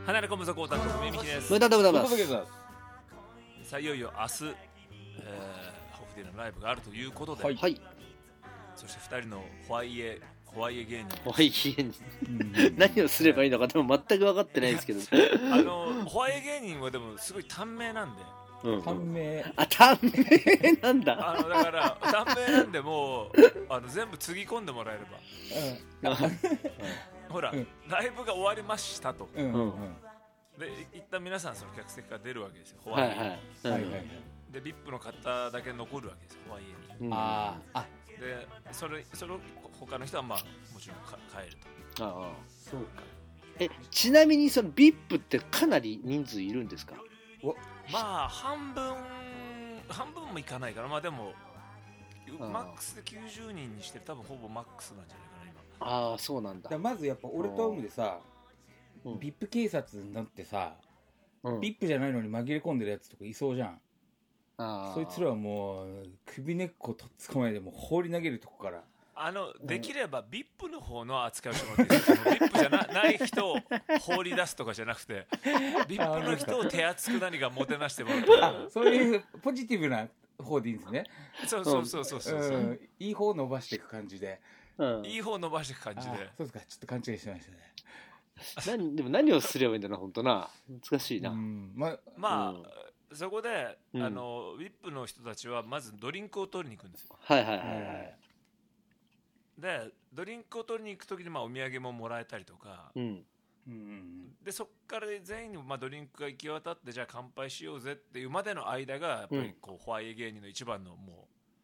離れ込むぞコータンと文美です。 無駄でございます。 さあいよいよ明日、ホフディのライブがあるということで、 はい、 そして2人のホワイエ芸人、 何をすればいいのかでも全く分かってないですけどホワイエ芸人はでもすごい短命なんで、 短命なんだ。 だから短命なんでもう全部つぎ込んでもらえれば、ほら、ライブが終わりましたと、で一旦皆さんその客席から出るわけですよ、ホワイエで VIP の方だけ残るわけですよ、ホワイエに。でそれ他の人はまあもちろん帰ると。 そうか。ちなみにその VIP ってかなり人数いるんですか？ まあ半分もいかないから、まあでもマックスで90人にして多分ほぼマックスなんじゃないかな今。 そうなんだ。 まずやっぱ俺とオムでさ、VIP 警察になってさ、VIP じゃないのに紛れ込んでるやつとかいそうじゃん。そいつらはもう首根っことっ捕まえてもう放り投げるとこから、 できれば VIP の方の扱いをしてもらっていいですか？VIP じゃない人を放り出すとかじゃなくてVIP の人を手厚く何かもてなしてもらってそういうポジティブな方でいいんですね。 そういい方を伸ばしていく感じで、 いい方を伸ばしていく感じで。 そうですか、ちょっと勘違いしてましたね。 でも何をすればいいんだな、本当な、難しいな。 そこで、VIP の人たちはまずドリンクを取りに行くんですよ。でドリンクを取りに行くときにお土産ももらえたりとか、でそこから全員にドリンクが行き渡って、じゃあ乾杯しようぜっていうまでの間がやっぱりこう、ホワイエ芸人の一番のも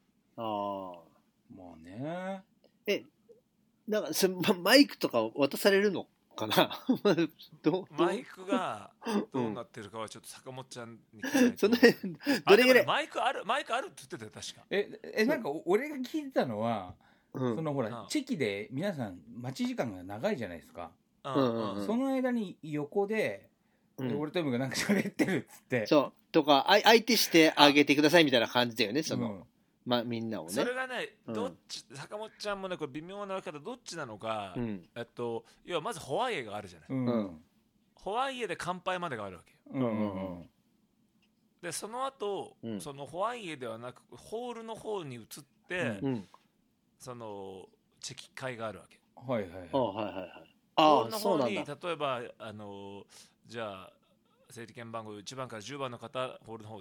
うね。 なんかマイクとか渡されるのかなマイクがどうなってるかはちょっと坂本ちゃんに聞いてそのどれぐらいマイクあるって言ってたよ確か。 なんか俺が聞いてたのは、そのほらチェキで皆さん待ち時間が長いじゃないですか。その間に横で俺とムがなんか喋ってるっつって、 そうとか相手してあげてくださいみたいな感じだよね、そのみんなをね。 それがね、どっち、坂本ちゃんもねこれ微妙な分け方どっちなのか、要はまずホワイエがあるじゃない、ホワイエで乾杯までがあるわけよ。でその後、そのホワイエではなくホールの方に移って、そのチェキ会があるわけ。ホールの方に例えばじゃあ整理券番号1番から10番の方ホールの方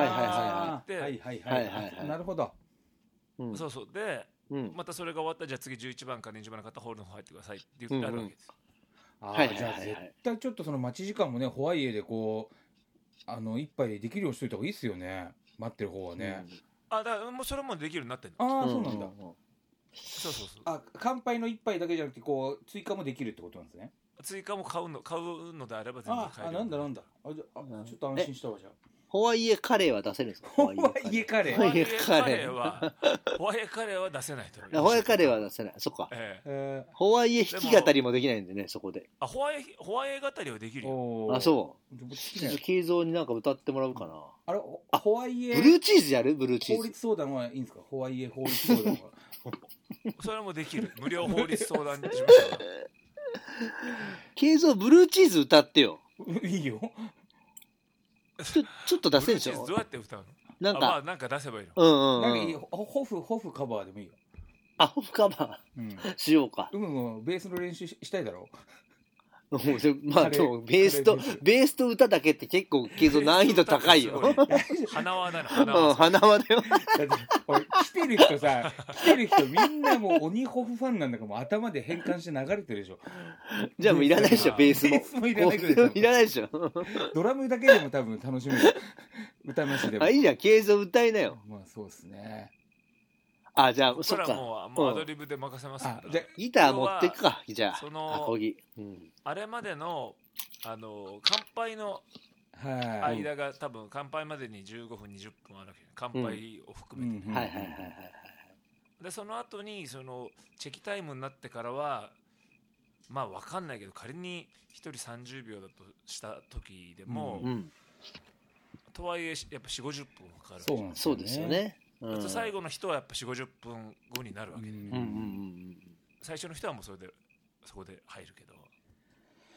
なるほど。 そうで、またそれが終わったらじゃあ次11番から20番の方ホールの方入ってくださいって言ってあるわけです。 じゃあ絶対ちょっとその待ち時間もね、ホワイエでこう一杯できるようにしといた方がいいっすよね、待ってる方はね。 だからもうそれもできるようになってるの。 そうなんだ。そう乾杯の一杯だけじゃなくてこう追加もできるってことなんですね。 追加も買うのであれば全然買える。 なんだちょっと安心したわ。じゃあホワイエカレーは出せるんですか？ ホワイエカレーは出せないと。 ホワイエカレーは出せない。そっか。ホワイエ弾き語りもできないんでね、そこで。 ホワイエ語りはできるよ。 そう。慶三になんか歌ってもらうかな。 ホワイエブルーチーズやる？ブルーチーズ。 法律相談はいいんですか？ホワイエ法律相談は。 それもできる。無料法律相談しました。 慶三ブルーチーズ歌ってよ。 いいよ。 ちょっと出せるでしょ。 どうやって歌うの？ なんか出せばいいの。なんかいいホフカバーでもいいよ。 ホフカバーしようか。 もうベースの練習したいだろ。 まあでもベースと歌だけって結構難易度高いよ。 花輪だよ。 花輪だよ。 来てる人みんなもう鬼ホフファンなんだから、もう頭で変換して流れてるでしょ。 じゃあもういらないでしょ、ベースも。 ベースもいらないぐらい。 いらないでしょ。 ドラムだけでも多分楽しめる。歌なしでも。 いいじゃん、慶三歌いなよ。 まあそうですね。 じゃあそっか。 もうアドリブで任せますから。 ギター持ってくか、じゃあ。アコギ。 あれまでの乾杯の間が多分乾杯までに15分20分あるわけ。乾杯を含めて。でその後にそのチェキタイムになってからはまあ分かんないけど、仮に1人30秒だとした時でも、とはいえやっぱ4、50分かかる。 そうですよね。 最後の人はやっぱ4、50分後になるわけで、最初の人はもうそこで入るけど、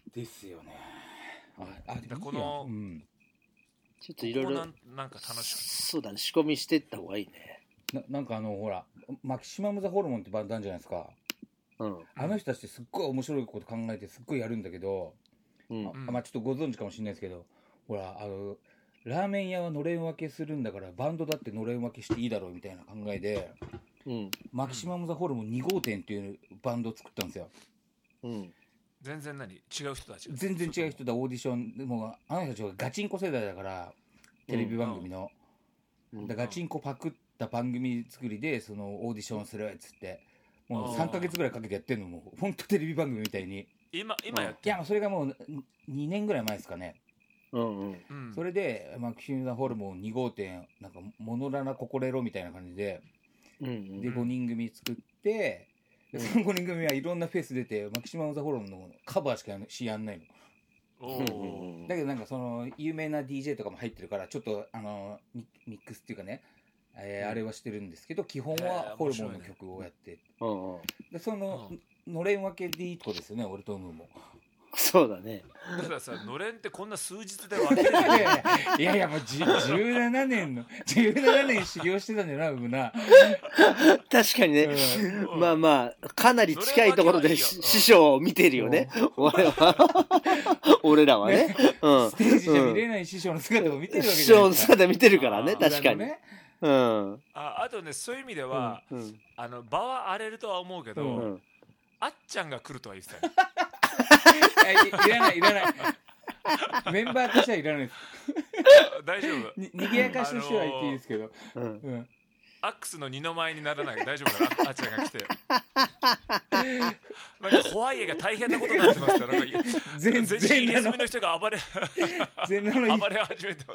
ですよね。 でこの、 ちょっといろいろなんか楽しく、 そうだね、仕込みしていった方がいいね。 なんかほらマキシマム・ザ・ホルモンってバンドあるじゃないですか。あの人たちってすっごい面白いこと考えてすっごいやるんだけど、まあちょっとご存知かもしれないですけど、ほらラーメン屋はのれん分けするんだからバンドだってのれん分けしていいだろうみたいな考えで、マキシマム・ザ・ホルモン2号店っていうバンドを作ったんですよ。 全然違う人たち、 全然違う人だ。オーディションでもあの人たちはガチンコ世代だから、テレビ番組の、ガチンコパクった番組作りでそのオーディションするっつって、もう3ヶ月ぐらいかけてやってるのも本当テレビ番組みたいに今やって、 いやそれがもう2年ぐらい前ですかね。それでマキシマム・ザ・ホルモン2号店なんかモノラナココレロみたいな感じで、で5人組作って、その5人組はいろんなフェス出てマキシマム・ザ・ホルモンのカバーしかやんないの。だけどなんかその有名な DJ とかも入ってるからちょっとミックスっていうかね、あれはしてるんですけど、基本はホルモンの曲をやって、でそののれん分けでいいとこですよね、俺と思うも。 そうだね。 だからさ、のれんってこんな数日で分けるいやもう17年修行してたんだよな、うな。 確かにね、まあまあかなり近いところで師匠を見てるよね、俺らはね。 ステージじゃ見れない師匠の姿を見てるわけじゃないですか。 師匠の姿見てるからね、確かに。 あとね、そういう意味では場は荒れるとは思うけど、あっちゃんが来るとは言ってたよ。 いらないメンバーとしてはいらないです。 大丈夫。 にぎやかしとしては言っていいですけど、 アックスの二の舞にならない。大丈夫かな、あっちゃんが来て。なんかホワイエが大変なことになってますから、なんか全身入れ墨の人が暴れ始めてます。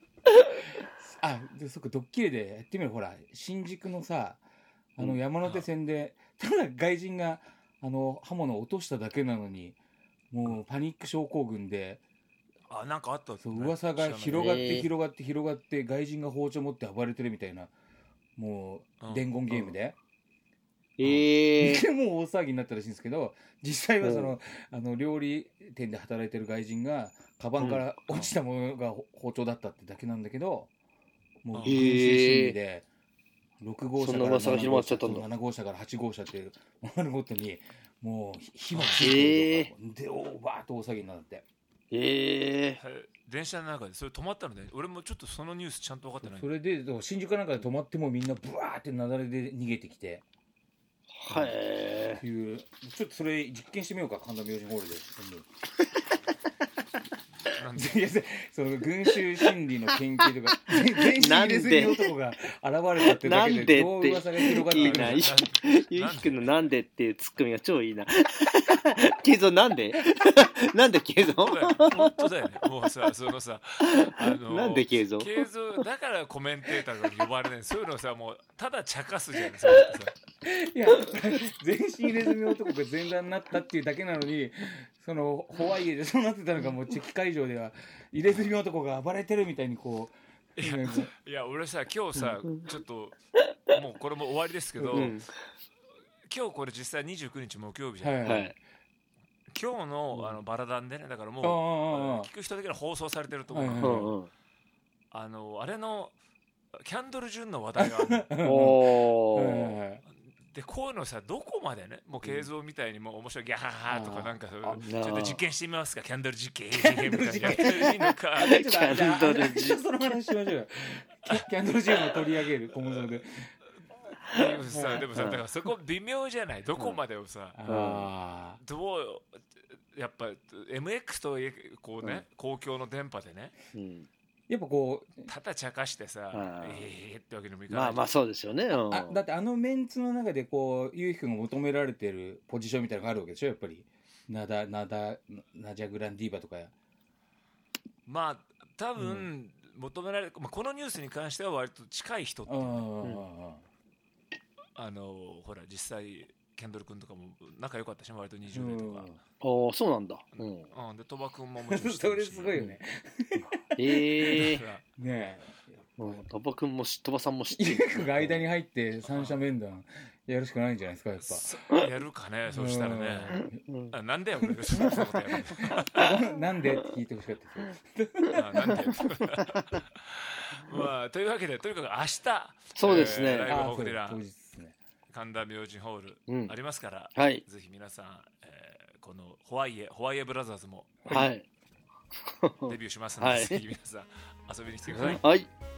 でそっか、ドッキリでやってみる。ほら新宿のさ、山手線でただ外人が刃物を落としただけなのにもうパニック症候群で、 なんかあった、 そう噂が広がって外人が包丁持って暴れてるみたいな、もう伝言ゲームで、でもう大騒ぎになったらしいんですけど、実際はその料理店で働いてる外人がカバンから落ちたものが包丁だったってだけなんだけど、もう群衆心理で6号車から7号車から8号車って回るごとにもう火もついてるとかでバーッと大騒ぎになって、 電車の中でそれ止まったので、俺もちょっとそのニュースちゃんと分かってない。 それで新宿なんかで止まってもみんなブワーって雪崩で逃げてきて、っていう、ちょっとそれ実験してみようか、神田明神ホールで。いやその群衆心理の研究とか全身入れ墨男が現れたってだけでどう噂が広がっていくの。 ゆうきくんのなんでっていうツッコミが超いいな。ケイゾなんでなんでケイゾ本当だよね。もうさ、そのさ、 なんでケイゾだからコメンテーターが呼ばれない。そういうのさ、もうただ茶化すじゃん。いや、全身入れ墨男が全裸になったっていうだけなのに、そのホワイエでそうなってたのがもうチェキ会場では入れ墨男が暴れてるみたいにこう。 いや俺さ、今日さ、ちょっともうこれも終わりですけど、今日これ実際29日木曜日じゃない。今日のバラダンでね、だからもう聞く人的には放送されてると思うんだけど、あれのキャンドル・ジュンの話題があるの。でこういうのさ、どこまでね、もう映像みたいにもう面白いギャハハとかなんかちょっと実験してみますか、キャンドル実験みたいなやっていいのか。 キャンドル実験、その話しましょうよ。キャンドル実験を取り上げる小物で。 でもさ、だからそこ微妙じゃない、どこまでをさ、どうやっぱ MX とこうね、公共の電波でね、 やっぱこうただ茶化してさ、ってわけにもいかない。 まあそうですよね。 だってメンツの中でこうゆうひくんが求められてるポジションみたいなのがあるわけでしょ、やっぱり。ナジャグランディーバとかや。 まあ多分求められる、このニュースに関しては割と近い人っていう、ほら実際ケンドル君とかも仲良かったし、割と20年とか。 そうなんだ。 で鳥羽君ももちろんそれすごいよね。 ねえ、鳥羽君も鳥羽さんも知ってる。ゆうくんが間に入って三者面談やるしかないんじゃないですか、 やっぱやるかね。そうしたらね、なんでやるなんでって聞いてほしかったですよ。 なんでまあというわけで、とにかく明日そうですね、 ライブホークディラン神田明神ホールありますから、ぜひ皆さん、このホワイエブラザーズもデビューしますので、ぜひ皆さん遊びに来てください。